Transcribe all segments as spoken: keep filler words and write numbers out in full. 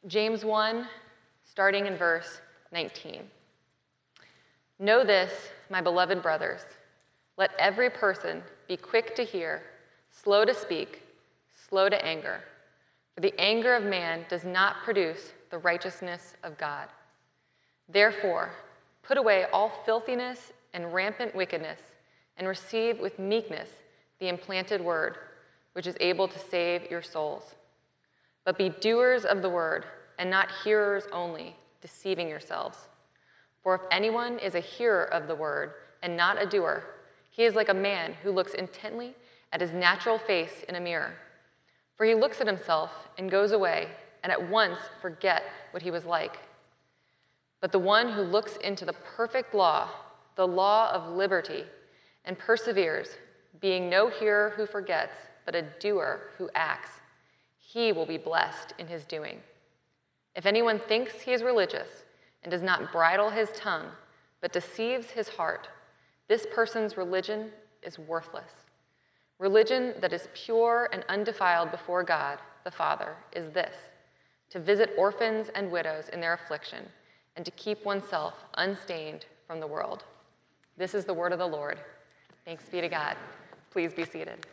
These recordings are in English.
James one, starting in verse nineteen. Know this, my beloved brothers. Let every person be quick to hear, slow to speak, slow to anger. For the anger of man does not produce the righteousness of God. Therefore, put away all filthiness and rampant wickedness, and receive with meekness the implanted word, which is able to save your souls. But be doers of the word, and not hearers only, deceiving yourselves. For if anyone is a hearer of the word and not a doer, he is like a man who looks intently at his natural face in a mirror. For he looks at himself and goes away, and at once forget what he was like. But the one who looks into the perfect law, the law of liberty, and perseveres, being no hearer who forgets, but a doer who acts, he will be blessed in his doing. If anyone thinks he is religious and does not bridle his tongue, but deceives his heart, this person's religion is worthless. Religion that is pure and undefiled before God, the Father, is this: to visit orphans and widows in their affliction, and to keep oneself unstained from the world. This is the word of the Lord. Thanks be to God. Please be seated.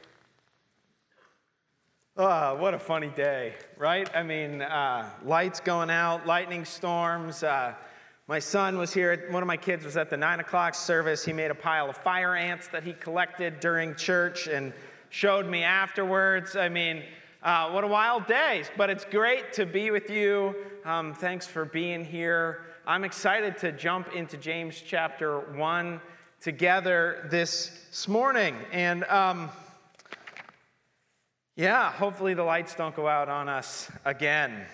Oh, what a funny day, right? I mean, uh, lights going out, lightning storms. Uh, my son was here, one of my kids was at the nine o'clock service. He made a pile of fire ants that he collected during church and showed me afterwards. I mean, uh, what a wild day, but it's great to be with you. Um, thanks for being here. I'm excited to jump into James chapter one together this morning. And um, yeah, hopefully the lights don't go out on us again.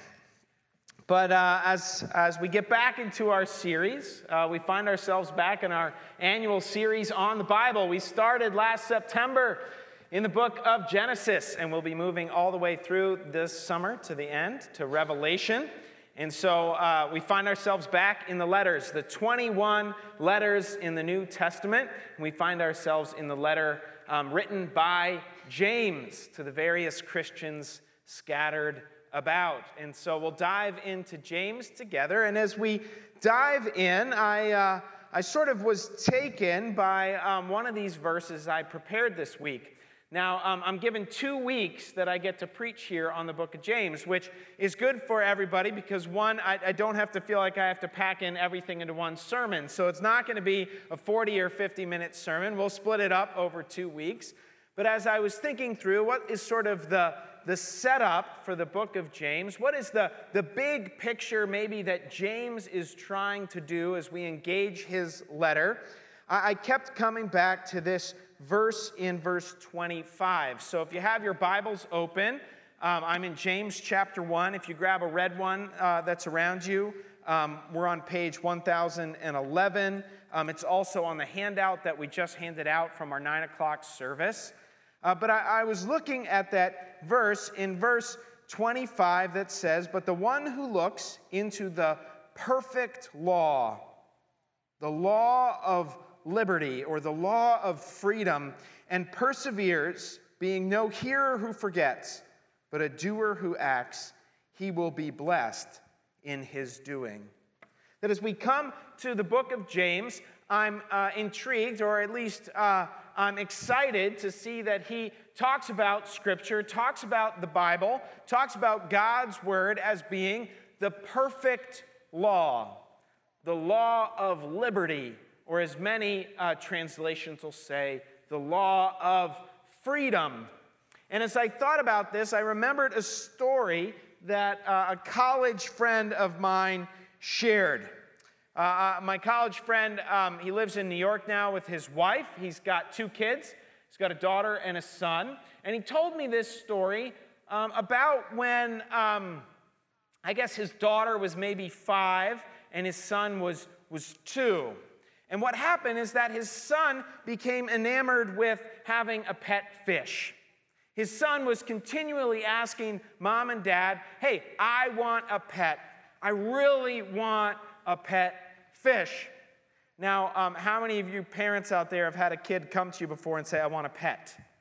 But uh, as, as we get back into our series, uh, we find ourselves back in our annual series on the Bible. We started last September in the book of Genesis, and we'll be moving all the way through this summer to the end, to Revelation. And so uh, we find ourselves back in the letters, the twenty-one letters in the New Testament. And we find ourselves in the letter um, written by James to the various Christians scattered about. And so we'll dive into James together. And as we dive in, I, uh, I sort of was taken by um, one of these verses I prepared this week. Now, um, I'm given two weeks that I get to preach here on the book of James, which is good for everybody because, one, I, I don't have to feel like I have to pack in everything into one sermon. So it's not going to be a forty or fifty minute sermon. We'll split it up over two weeks. But as I was thinking through what is sort of the, the setup for the book of James, what is the, the big picture maybe that James is trying to do as we engage his letter, I, I kept coming back to this verse in verse twenty-five. So if you have your Bibles open, um, I'm in James chapter one. If you grab a red one uh, that's around you, um, we're on page one thousand eleven. Um, it's also on the handout that we just handed out from our nine o'clock service. Uh, but I, I was looking at that verse in verse twenty-five that says, "But the one who looks into the perfect law, the law of liberty, or the law of freedom, and perseveres, being no hearer who forgets, but a doer who acts, he will be blessed in his doing." That as we come to the book of James, I'm uh, intrigued, or at least uh, I'm excited to see that he talks about Scripture, talks about the Bible, talks about God's Word as being the perfect law, the law of liberty, or as many uh, translations will say, the law of freedom. And as I thought about this, I remembered a story that uh, a college friend of mine shared. Uh, uh, my college friend, um, he lives in New York now with his wife. He's got two kids. He's got a daughter and a son. And he told me this story um, about when, um, I guess his daughter was maybe five and his son was, was two. And what happened is that his son became enamored with having a pet fish. His son was continually asking mom and dad, "Hey, I want a pet. I really want a pet fish." Now, um, how many of you parents out there have had a kid come to you before and say, "I want a pet"?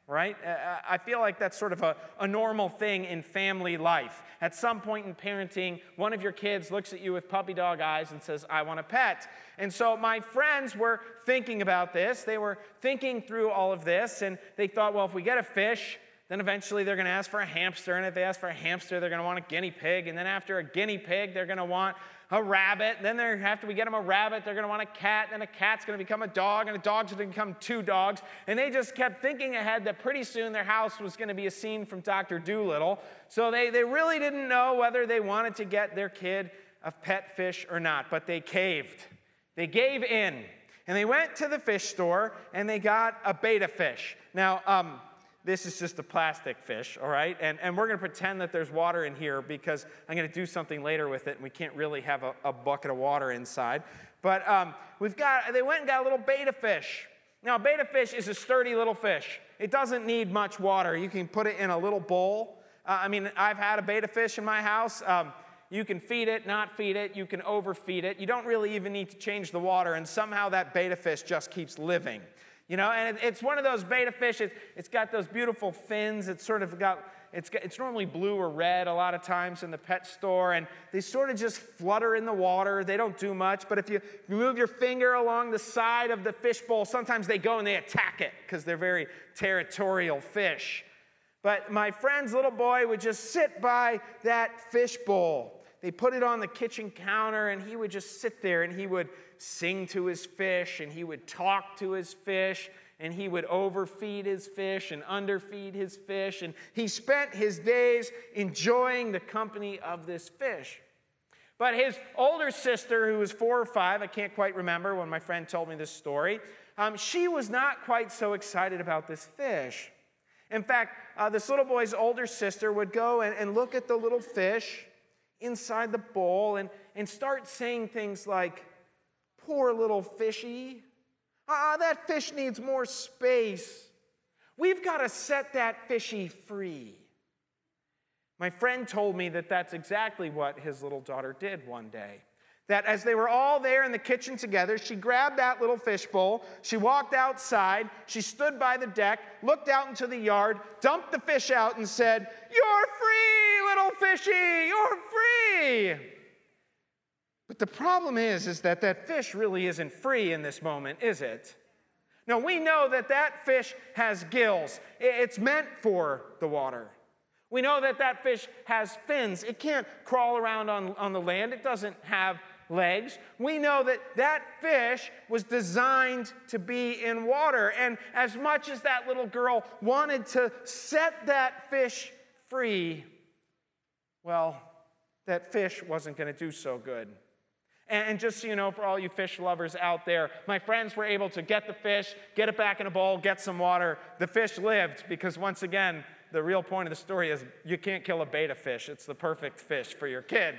right? Uh, I feel like that's sort of a, a normal thing in family life. At some point in parenting, one of your kids looks at you with puppy dog eyes and says, I want a pet. And so my friends were thinking about this. They were thinking through all of this, and they thought, well, if we get a fish, then eventually they're going to ask for a hamster, and if they ask for a hamster, they're going to want a guinea pig, and then after a guinea pig, they're going to want a rabbit. Then they're, after we get them a rabbit, they're going to want a cat, and a cat's going to become a dog, and a dog's going to become two dogs. And they just kept thinking ahead that pretty soon their house was going to be a scene from Doctor Dolittle. So they, they really didn't know whether they wanted to get their kid a pet fish or not, but they caved. They gave in, and they went to the fish store, and they got a betta fish. Now, um, this is just a plastic fish, all right? And, and we're going to pretend that there's water in here because I'm going to do something later with it, and we can't really have a, a bucket of water inside. But um, we've got, they went and got a little betta fish. Now, a betta fish is a sturdy little fish. It doesn't need much water. You can put it in a little bowl. Uh, I mean, I've had a betta fish in my house. Um, you can feed it, not feed it. You can overfeed it. You don't really even need to change the water, and somehow that betta fish just keeps living. You know, and it's one of those betta fish. It's, it's got those beautiful fins. It's sort of got, it's, got, it's normally blue or red a lot of times in the pet store, and they sort of just flutter in the water. They don't do much, but if you, if you move your finger along the side of the fish bowl, sometimes they go and they attack it because they're very territorial fish. But my friend's little boy would just sit by that fish bowl. They put it on the kitchen counter, and he would just sit there, and he would sing to his fish, and he would talk to his fish, and he would overfeed his fish and underfeed his fish, and he spent his days enjoying the company of this fish. But his older sister, who was four or five, I can't quite remember when my friend told me this story, um, she was not quite so excited about this fish. In fact, uh, this little boy's older sister would go and, and look at the little fish inside the bowl and, and start saying things like, poor little fishy. Ah, that fish needs more space. We've got to set that fishy free. My friend told me that that's exactly what his little daughter did one day. That as they were all there in the kitchen together, she grabbed that little fish bowl, she walked outside, she stood by the deck, looked out into the yard, dumped the fish out and said, "You're free, little fishy, you're free." But the problem is, is that that fish really isn't free in this moment, is it? Now, we know that that fish has gills. It's meant for the water. We know that that fish has fins. It can't crawl around on, on the land. It doesn't have legs. We know that that fish was designed to be in water. And as much as that little girl wanted to set that fish free, well, that fish wasn't going to do so good. And just so you know, for all you fish lovers out there, my friends were able to get the fish, get it back in a bowl, get some water. The fish lived because, once again, the real point of the story is you can't kill a betta fish. It's the perfect fish for your kid.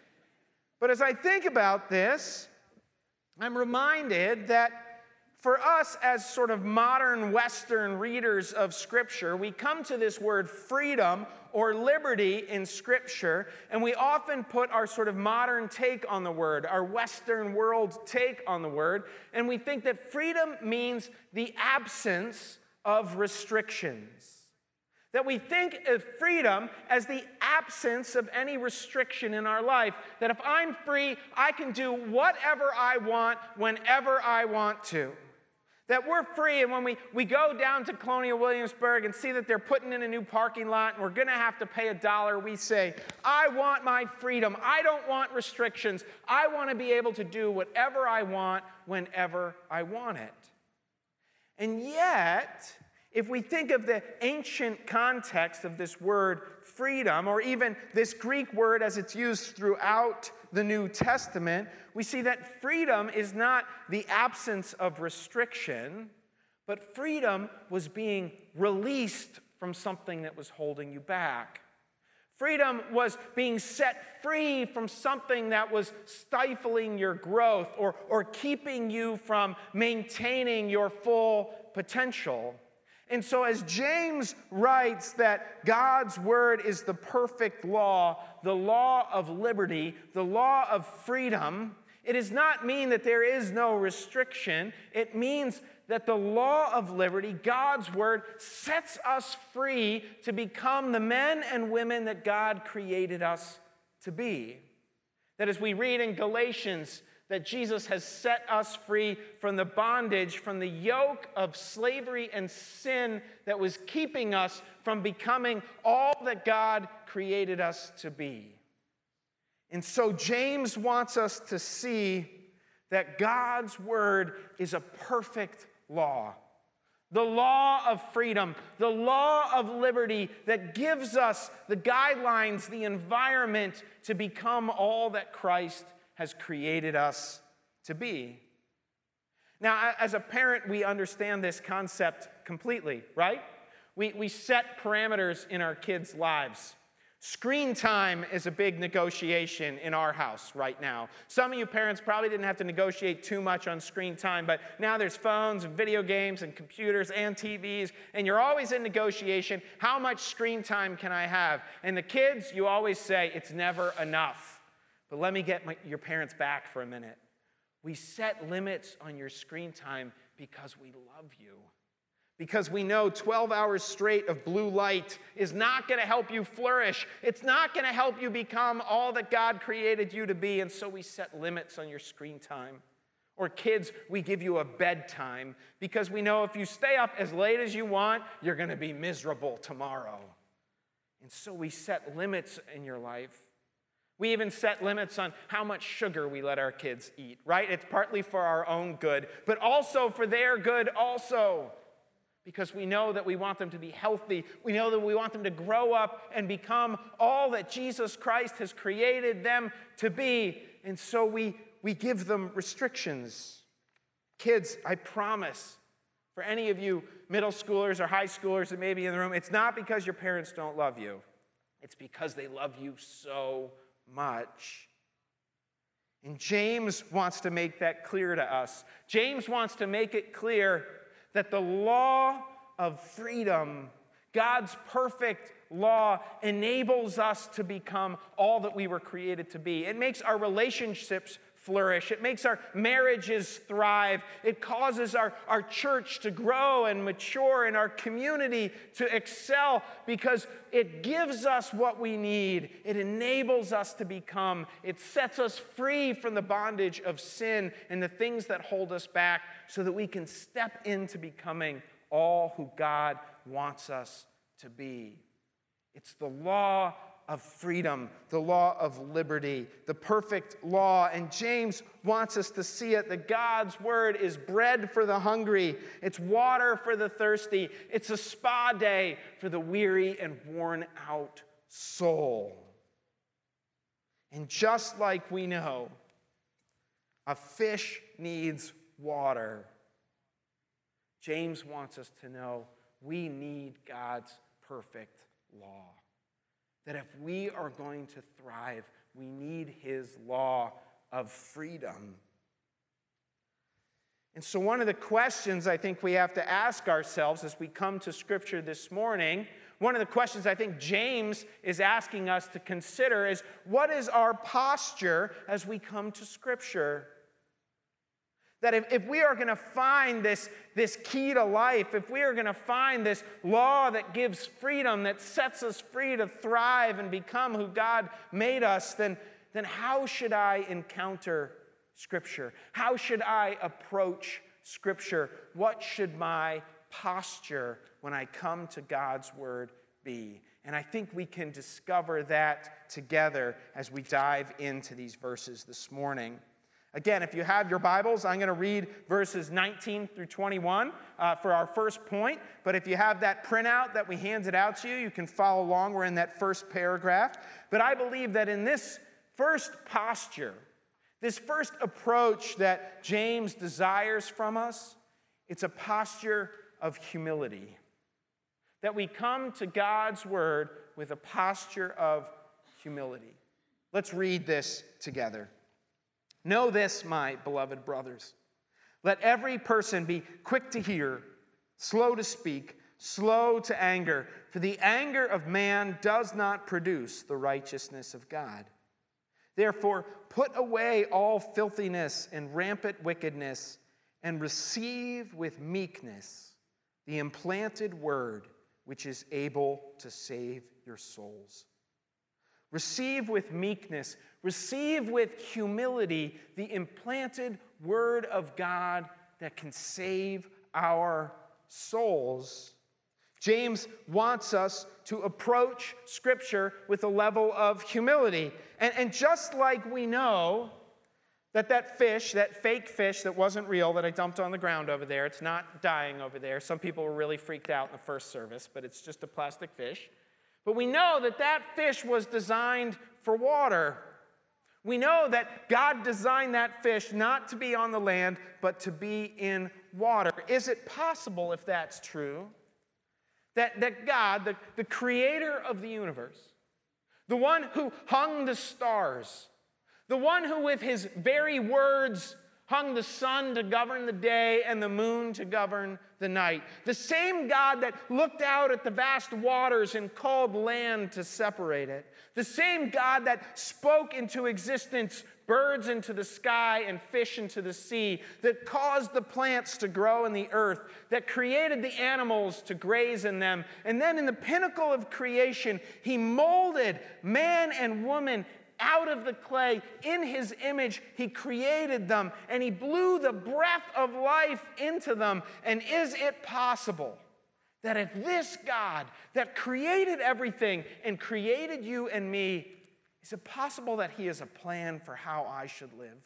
But as I think about this, I'm reminded that for us as sort of modern Western readers of Scripture, we come to this word freedom or liberty in Scripture, and we often put our sort of modern take on the word, our Western world take on the word, and we think that freedom means the absence of restrictions. That we think of freedom as the absence of any restriction in our life. That if I'm free, I can do whatever I want, whenever I want to. That we're free, and when we, we go down to Colonial Williamsburg and see that they're putting in a new parking lot and we're going to have to pay a dollar, we say, I want my freedom. I don't want restrictions. I want to be able to do whatever I want, whenever I want it. And yet, if we think of the ancient context of this word freedom, or even this Greek word as it's used throughout the New Testament, we see that freedom is not the absence of restriction, but freedom was being released from something that was holding you back. Freedom was being set free from something that was stifling your growth or, or keeping you from maintaining your full potential. And so as James writes that God's word is the perfect law, the law of liberty, the law of freedom, It does not mean that there is no restriction. It means that the law of liberty, God's word, sets us free to become the men and women that God created us to be. That as we read in Galatians, that Jesus has set us free from the bondage, from the yoke of slavery and sin that was keeping us from becoming all that God created us to be. And so James wants us to see that God's word is a perfect law. The law of freedom, the law of liberty that gives us the guidelines, the environment to become all that Christ has created us to be. Now, as a parent, we understand this concept completely, right? We, we set parameters in our kids' lives. Screen time is a big negotiation in our house right now. Some of you parents probably didn't have to negotiate too much on screen time, but now there's phones and video games and computers and T Vs, and you're always in negotiation. How much screen time can I have? And the kids, you always say, it's never enough. But let me get my, your parents back for a minute. We set limits on your screen time because we love you. Because we know twelve hours straight of blue light is not going to help you flourish. It's not going to help you become all that God created you to be. And so we set limits on your screen time. Or kids, we give you a bedtime because we know if you stay up as late as you want, you're going to be miserable tomorrow. And so we set limits in your life. We even set limits on how much sugar we let our kids eat, right? It's partly for our own good, but also for their good also. Because we know that we want them to be healthy. We know that we want them to grow up and become all that Jesus Christ has created them to be. And so we, we give them restrictions. Kids, I promise, for any of you middle schoolers or high schoolers that may be in the room, it's not because your parents don't love you. It's because they love you so much. And James wants to make that clear to us. James wants to make it clear that the law of freedom, God's perfect law, enables us to become all that we were created to be. It makes our relationships flourish. It makes our marriages thrive. It causes our, our church to grow and mature and our community to excel because it gives us what we need. It enables us to become. It sets us free from the bondage of sin and the things that hold us back so that we can step into becoming all who God wants us to be. It's the law of freedom, the law of liberty, the perfect law. And James wants us to see it, that God's word is bread for the hungry. It's water for the thirsty. It's a spa day for the weary and worn out soul. And just like we know, a fish needs water, James wants us to know we need God's perfect law. That if we are going to thrive, we need his law of freedom. And so one of the questions I think we have to ask ourselves as we come to Scripture this morning, one of the questions I think James is asking us to consider is, what is our posture as we come to Scripture? That if, if we are going to find this, this key to life, if we are going to find this law that gives freedom, that sets us free to thrive and become who God made us, then, then how should I encounter Scripture? How should I approach Scripture? What should my posture when I come to God's Word be? And I think we can discover that together as we dive into these verses this morning. Again, if you have your Bibles, I'm going to read verses nineteen through twenty-one uh, for our first point. But if you have that printout that we handed out to you, you can follow along. We're in that first paragraph. But I believe that in this first posture, this first approach that James desires from us, it's a posture of humility. That we come to God's Word with a posture of humility. Let's read this together. Know this, my beloved brothers. Let every person be quick to hear, slow to speak, slow to anger, for the anger of man does not produce the righteousness of God. Therefore, put away all filthiness and rampant wickedness, and receive with meekness the implanted word which is able to save your souls. Receive with meekness, receive with humility the implanted word of God that can save our souls. James wants us to approach Scripture with a level of humility. And, and just like we know that that fish, that fake fish that wasn't real that I dumped on the ground over there, it's not dying over there. Some people were really freaked out in the first service, but it's just a plastic fish. But we know that that fish was designed for water. We know that God designed that fish not to be on the land, but to be in water. Is it possible, if that's true, that, that God, the, the creator of the universe, the one who hung the stars, the one who with his very words hung the sun to govern the day and the moon to govern the night, the same God that looked out at the vast waters and called land to separate it, the same God that spoke into existence birds into the sky and fish into the sea, that caused the plants to grow in the earth, that created the animals to graze in them, and then in the pinnacle of creation, he molded man and woman out of the clay. In his image, he created them, and he blew the breath of life into them. And is it possible that if this God that created everything and created you and me, is it possible that he has a plan for how I should live?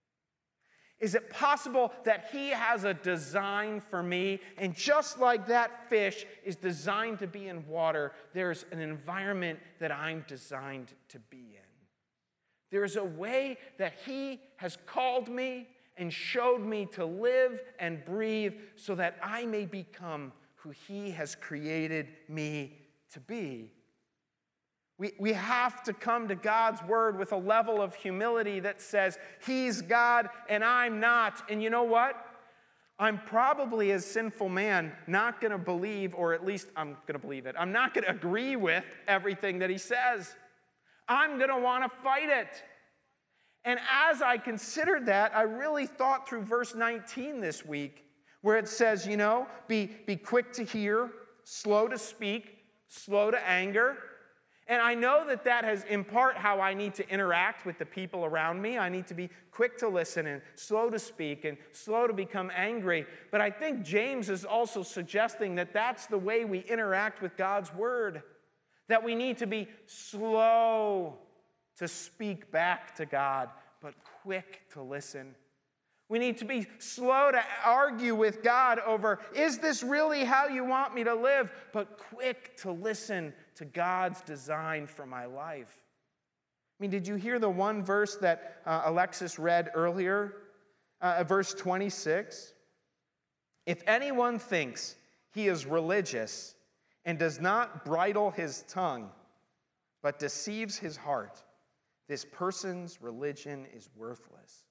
Is it possible that he has a design for me? And just like that fish is designed to be in water, there's an environment that I'm designed to be in. There's a way that he has called me and showed me to live and breathe so that I may become who he has created me to be. We, we have to come to God's word with a level of humility that says, he's God and I'm not. And you know what? I'm probably, as sinful man, not going to believe, or at least I'm going to believe it. I'm not going to agree with everything that he says. I'm going to want to fight it. And as I considered that, I really thought through verse nineteen this week, where it says, you know, be, be quick to hear, slow to speak, slow to anger. And I know that that has in part how I need to interact with the people around me. I need to be quick to listen and slow to speak and slow to become angry. But I think James is also suggesting that that's the way we interact with God's word. That we need to be slow to speak back to God, but quick to listen. We need to be slow to argue with God over, is this really how you want me to live? But quick to listen to God's design for my life. I mean, did you hear the one verse that uh, Alexis read earlier? Uh, verse twenty-six. If anyone thinks he is religious and does not bridle his tongue, but deceives his heart, this person's religion is worthless.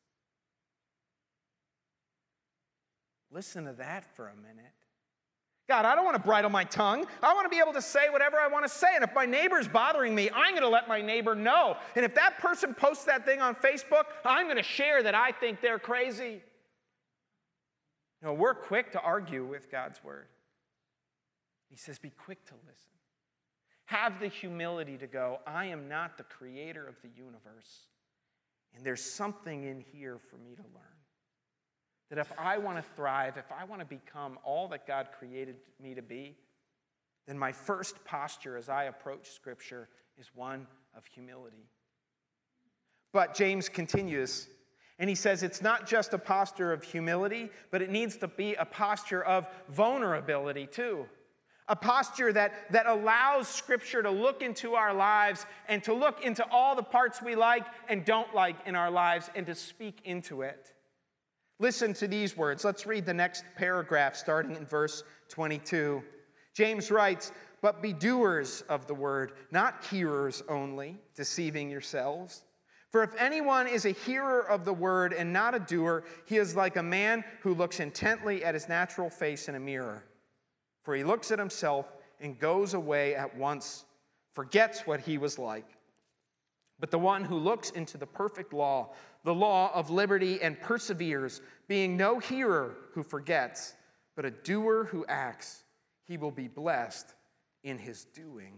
Listen to that for a minute. God, I don't want to bridle my tongue. I want to be able to say whatever I want to say. And if my neighbor's bothering me, I'm going to let my neighbor know. And if that person posts that thing on Facebook, I'm going to share that I think they're crazy. You know, we're quick to argue with God's word. He says, be quick to listen. Have the humility to go, I am not the creator of the universe. And there's something in here for me to learn. That if I want to thrive, if I want to become all that God created me to be, then my first posture as I approach Scripture is one of humility. But James continues, and he says it's not just a posture of humility, but it needs to be a posture of vulnerability too. A posture that, that allows Scripture to look into our lives and to look into all the parts we like and don't like in our lives and to speak into it. Listen to these words. Let's read the next paragraph starting in verse twenty-two. James writes, but be doers of the word, not hearers only, deceiving yourselves. For if anyone is a hearer of the word and not a doer, he is like a man who looks intently at his natural face in a mirror. For he looks at himself and goes away at once, forgets what he was like. But the one who looks into the perfect law, the law of liberty, and perseveres, being no hearer who forgets, but a doer who acts, he will be blessed in his doing.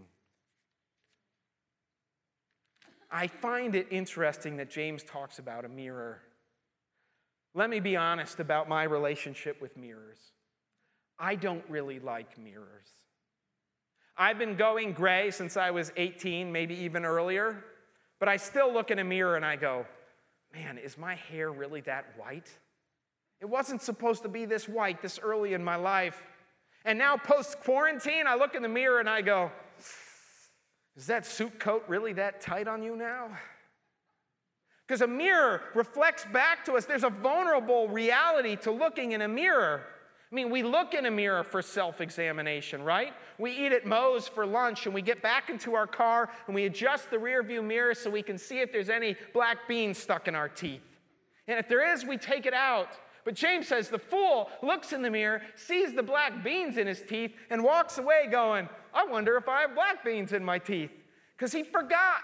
I find it interesting that James talks about a mirror. Let me be honest about my relationship with mirrors. I don't really like mirrors. I've been going gray since I was eighteen, maybe even earlier, but I still look in a mirror and I go, man, is my hair really that white? It wasn't supposed to be this white this early in my life. And now post-quarantine, I look in the mirror and I go, is that suit coat really that tight on you now? Because a mirror reflects back to us. There's a vulnerable reality to looking in a mirror. I mean, we look in a mirror for self-examination, right? We eat at Moe's for lunch and we get back into our car and we adjust the rear view mirror so we can see if there's any black beans stuck in our teeth. And if there is, we take it out. But James says the fool looks in the mirror, sees the black beans in his teeth, and walks away going, I wonder if I have black beans in my teeth, because he forgot.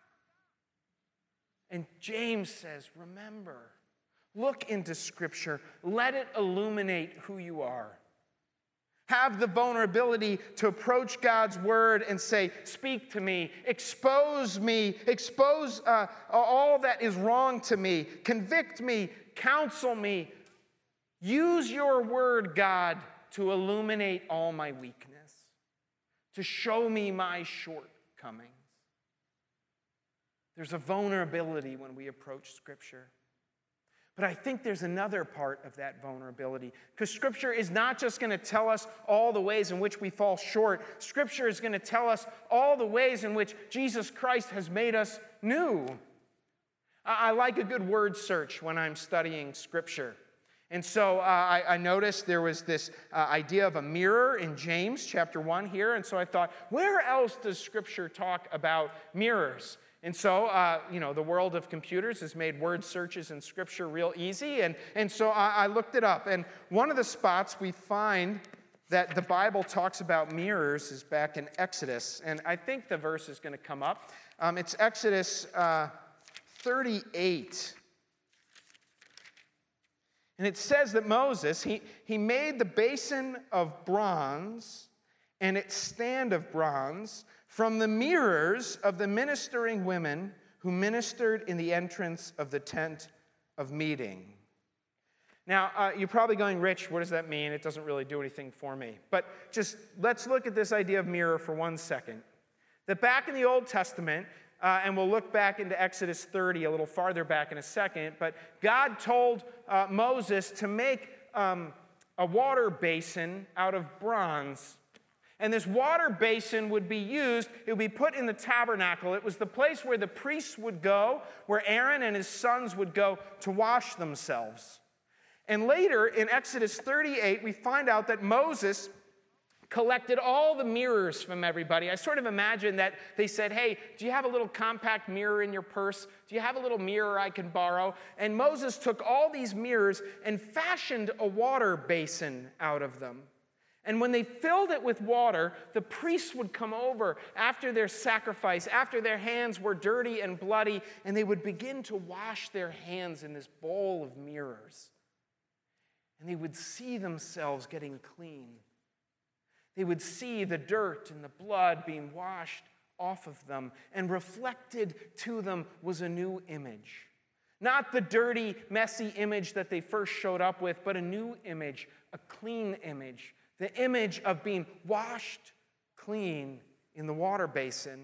And James says, remember, look into Scripture. Let it illuminate who you are. Have the vulnerability to approach God's word and say, speak to me, expose me, expose uh, all that is wrong to me, convict me, counsel me. Use your word, God, to illuminate all my weakness, to show me my shortcomings. There's a vulnerability when we approach Scripture. But I think there's another part of that vulnerability, because Scripture is not just going to tell us all the ways in which we fall short. Scripture is going to tell us all the ways in which Jesus Christ has made us new. I like a good word search when I'm studying Scripture. And so uh, I, I noticed there was this uh, idea of a mirror in James chapter one here. And so I thought, where else does Scripture talk about mirrors? And so, uh, you know, the world of computers has made word searches in Scripture real easy. And, and so I, I looked it up. And one of the spots we find that the Bible talks about mirrors is back in Exodus. And I think the verse is going to come up. Um, it's Exodus uh, thirty-eight. And it says that Moses, he, he made the basin of bronze and its stand of bronze from the mirrors of the ministering women who ministered in the entrance of the tent of meeting. Now, uh, you're probably going, Rich, what does that mean? It doesn't really do anything for me. But just let's look at this idea of mirror for one second. That back in the Old Testament, Uh, and we'll look back into Exodus thirty a little farther back in a second. But God told uh, Moses to make um, a water basin out of bronze. And this water basin would be used, it would be put in the tabernacle. It was the place where the priests would go, where Aaron and his sons would go to wash themselves. And later in Exodus thirty-eight, we find out that Moses collected all the mirrors from everybody. I sort of imagine that they said, hey, do you have a little compact mirror in your purse? Do you have a little mirror I can borrow? And Moses took all these mirrors and fashioned a water basin out of them. And when they filled it with water, the priests would come over after their sacrifice, after their hands were dirty and bloody, and they would begin to wash their hands in this bowl of mirrors. And they would see themselves getting clean. They would see the dirt and the blood being washed off of them, and reflected to them was a new image. Not the dirty, messy image that they first showed up with, but a new image, a clean image, the image of being washed clean in the water basin.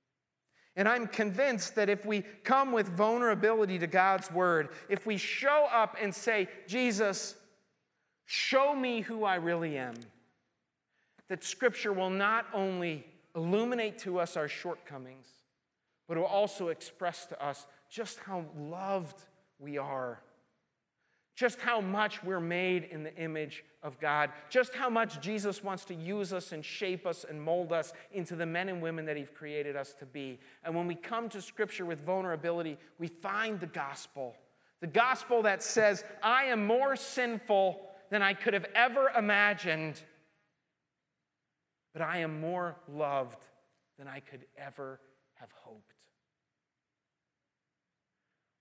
And I'm convinced that if we come with vulnerability to God's word, if we show up and say, Jesus, show me who I really am, that Scripture will not only illuminate to us our shortcomings, but it will also express to us just how loved we are, just how much we're made in the image of God, just how much Jesus wants to use us and shape us and mold us into the men and women that He's created us to be. And when we come to Scripture with vulnerability, we find the gospel, the gospel that says, I am more sinful than I could have ever imagined, but I am more loved than I could ever have hoped.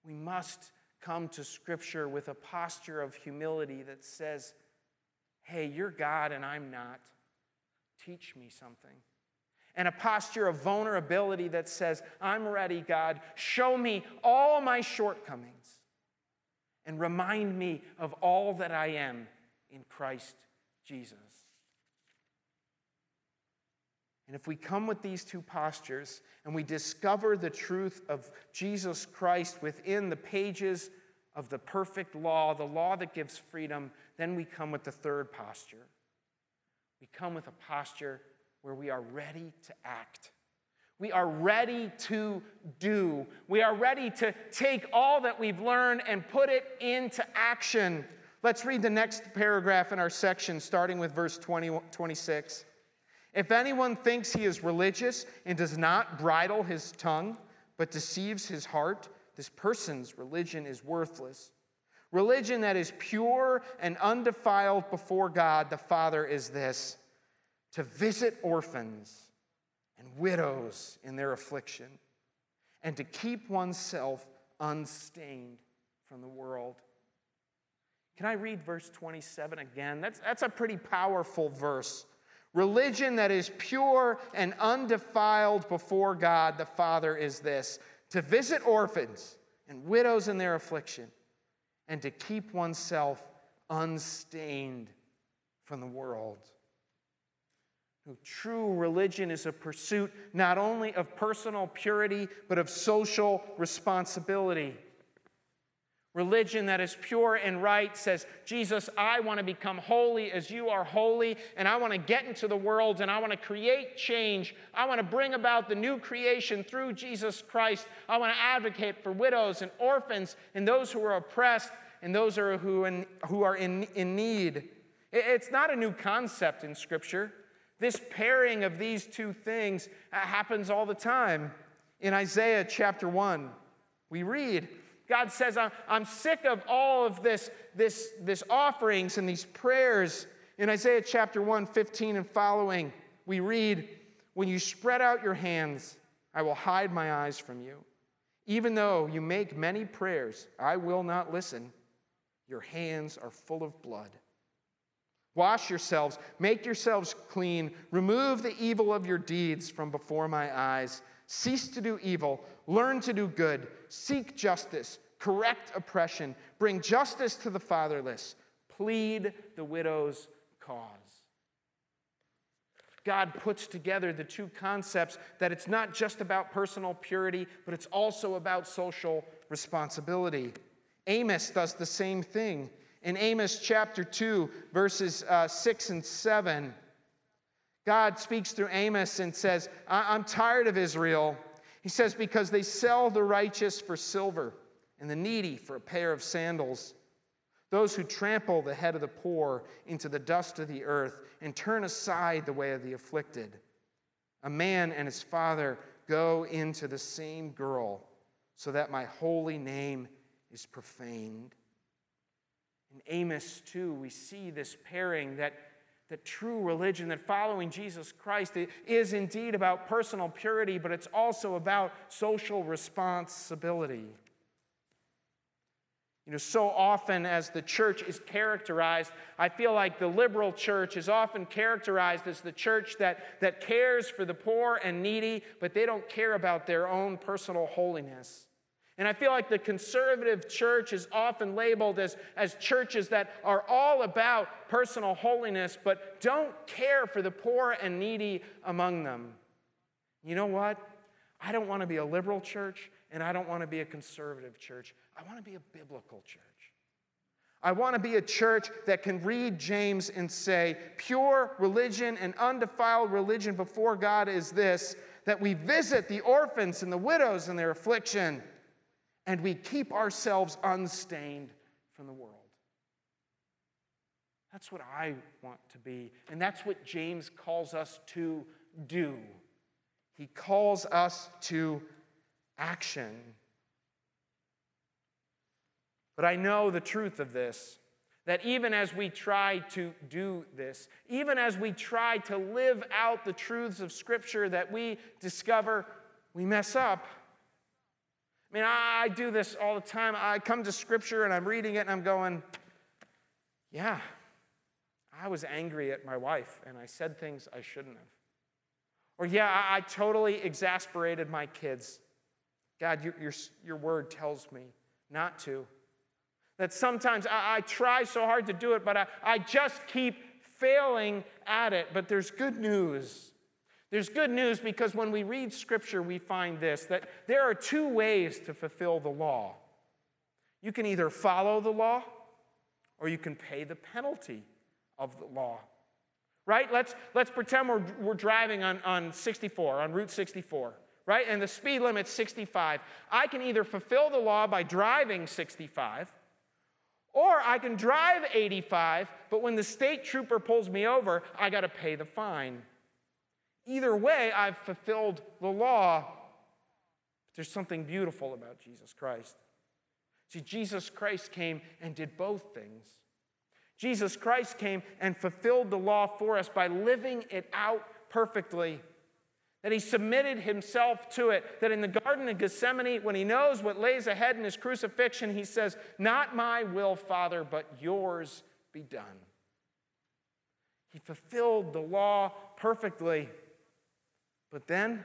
We must come to Scripture with a posture of humility that says, hey, you're God and I'm not. Teach me something. And a posture of vulnerability that says, I'm ready, God. Show me all my shortcomings and remind me of all that I am in Christ Jesus. And if we come with these two postures and we discover the truth of Jesus Christ within the pages of the perfect law, the law that gives freedom, then we come with the third posture. We come with a posture where we are ready to act. We are ready to do. We are ready to take all that we've learned and put it into action. Let's read the next paragraph in our section, starting with verse twenty, twenty-six. If anyone thinks he is religious and does not bridle his tongue, but deceives his heart, this person's religion is worthless. Religion that is pure and undefiled before God the Father is this: to visit orphans and widows in their affliction, and to keep oneself unstained from the world. Can I read verse twenty-seven again? That's, that's a pretty powerful verse. Religion that is pure and undefiled before God the Father is this: to visit orphans and widows in their affliction, and to keep oneself unstained from the world. True religion is a pursuit not only of personal purity, but of social responsibility. Religion that is pure and right says, Jesus, I want to become holy as you are holy, and I want to get into the world, and I want to create change. I want to bring about the new creation through Jesus Christ. I want to advocate for widows and orphans and those who are oppressed and those who are, in, who are in, in need. It's not a new concept in Scripture. This pairing of these two things happens all the time. In Isaiah chapter one, we read, God says, I'm sick of all of this, this, this offerings and these prayers. In Isaiah chapter one, fifteen and following, we read, when you spread out your hands, I will hide my eyes from you. Even though you make many prayers, I will not listen. Your hands are full of blood. Wash yourselves, make yourselves clean, remove the evil of your deeds from before my eyes. Cease to do evil, learn to do good, seek justice, correct oppression, bring justice to the fatherless, plead the widow's cause. God puts together the two concepts that it's not just about personal purity, but it's also about social responsibility. Amos does the same thing. In Amos chapter two, verses uh, six and seven, God speaks through Amos and says, I- I'm tired of Israel. He says, because they sell the righteous for silver and the needy for a pair of sandals. Those who trample the head of the poor into the dust of the earth and turn aside the way of the afflicted. A man and his father go into the same girl so that my holy name is profaned. In Amos two, we see this pairing that, that true religion, that following Jesus Christ is indeed about personal purity, but it's also about social responsibility. You know, so often as the church is characterized, I feel like the liberal church is often characterized as the church that, that cares for the poor and needy, but they don't care about their own personal holiness. And I feel like the conservative church is often labeled as, as churches that are all about personal holiness, but don't care for the poor and needy among them. You know what? I don't want to be a liberal church, and I don't want to be a conservative church. I want to be a biblical church. I want to be a church that can read James and say, pure religion and undefiled religion before God is this, that we visit the orphans and the widows in their affliction, and we keep ourselves unstained from the world. That's what I want to be, and that's what James calls us to do. He calls us to action. But I know the truth of this, that even as we try to do this, even as we try to live out the truths of Scripture that we discover, we mess up. I mean, I do this all the time. I come to Scripture and I'm reading it and I'm going, yeah, I was angry at my wife and I said things I shouldn't have. Or yeah, I, I totally exasperated my kids. God, your, your, your word tells me not to. That sometimes I, I try so hard to do it, but I, I just keep failing at it. But there's good news. There's good news because when we read Scripture, we find this, that there are two ways to fulfill the law. You can either follow the law or you can pay the penalty of the law. Right? Let's, let's pretend we're, we're driving on, on sixty-four, on Route sixty-four. Right? And the speed limit's sixty-five. I can either fulfill the law by driving sixty-five, or I can drive eighty-five, but when the state trooper pulls me over, I got to pay the fine. Either way, I've fulfilled the law. But there's something beautiful about Jesus Christ. See, Jesus Christ came and did both things. Jesus Christ came and fulfilled the law for us by living it out perfectly. That he submitted himself to it. That in the Garden of Gethsemane, when he knows what lays ahead in his crucifixion, he says, "Not my will, Father, but yours be done." He fulfilled the law perfectly. But then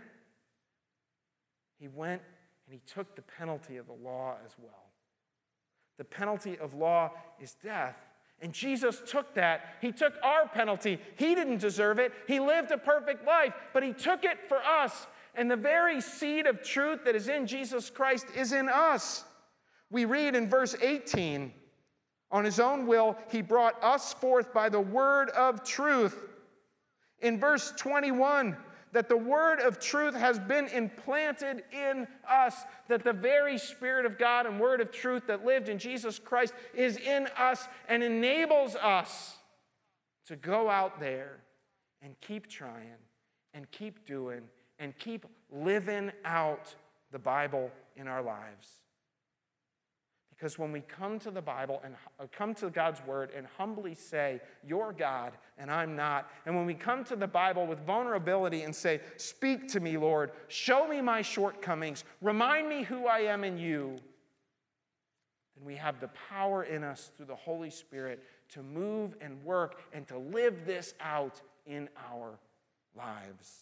he went and he took the penalty of the law as well. The penalty of law is death. And Jesus took that. He took our penalty. He didn't deserve it. He lived a perfect life, but he took it for us. And the very seed of truth that is in Jesus Christ is in us. We read in verse eighteen, "On his own will, he brought us forth by the word of truth." In verse twenty-one, that the word of truth has been implanted in us, that the very Spirit of God and word of truth that lived in Jesus Christ is in us and enables us to go out there and keep trying and keep doing and keep living out the Bible in our lives. Because when we come to the Bible and come to God's word and humbly say, "You're God and I'm not," and when we come to the Bible with vulnerability and say, "Speak to me, Lord, show me my shortcomings, remind me who I am in you," then we have the power in us through the Holy Spirit to move and work and to live this out in our lives.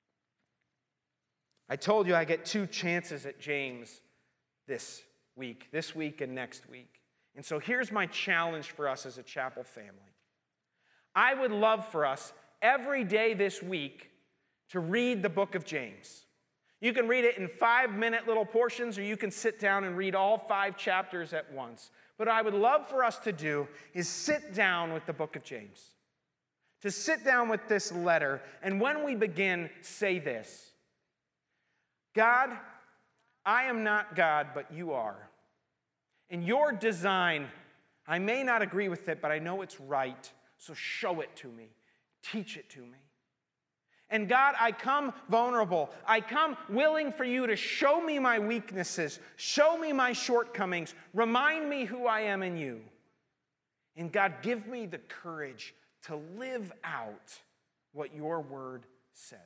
I told you I get two chances at James this week, this week and next week. And so here's my challenge for us as a chapel family. I would love for us every day this week to read the book of James. You can read it in five-minute little portions, or you can sit down and read all five chapters at once. But what I would love for us to do is sit down with the book of James. To sit down with this letter, and when we begin, say this: God, I am not God, but you are. And your design, I may not agree with it, but I know it's right. So show it to me. Teach it to me. And God, I come vulnerable. I come willing for you to show me my weaknesses. Show me my shortcomings. Remind me who I am in you. And God, give me the courage to live out what your word says.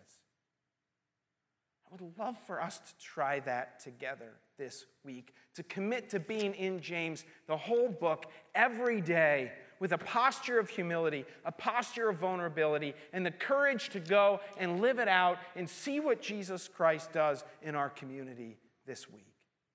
I would love for us to try that together this week, to commit to being in James, the whole book, every day, with a posture of humility, a posture of vulnerability, and the courage to go and live it out and see what Jesus Christ does in our community this week.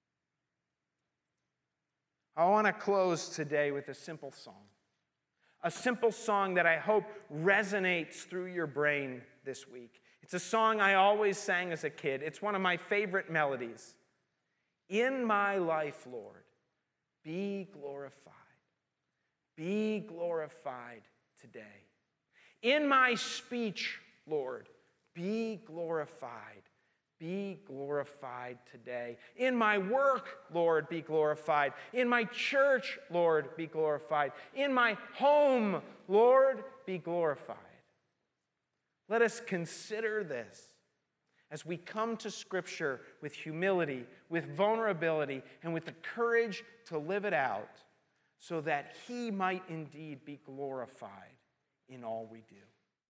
I want to close today with a simple song. A simple song that I hope resonates through your brain this week. It's a song I always sang as a kid. It's one of my favorite melodies. In my life, Lord, be glorified. Be glorified today. In my speech, Lord, be glorified. Be glorified today. In my work, Lord, be glorified. In my church, Lord, be glorified. In my home, Lord, be glorified. Let us consider this as we come to Scripture with humility, with vulnerability, and with the courage to live it out so that He might indeed be glorified in all we do.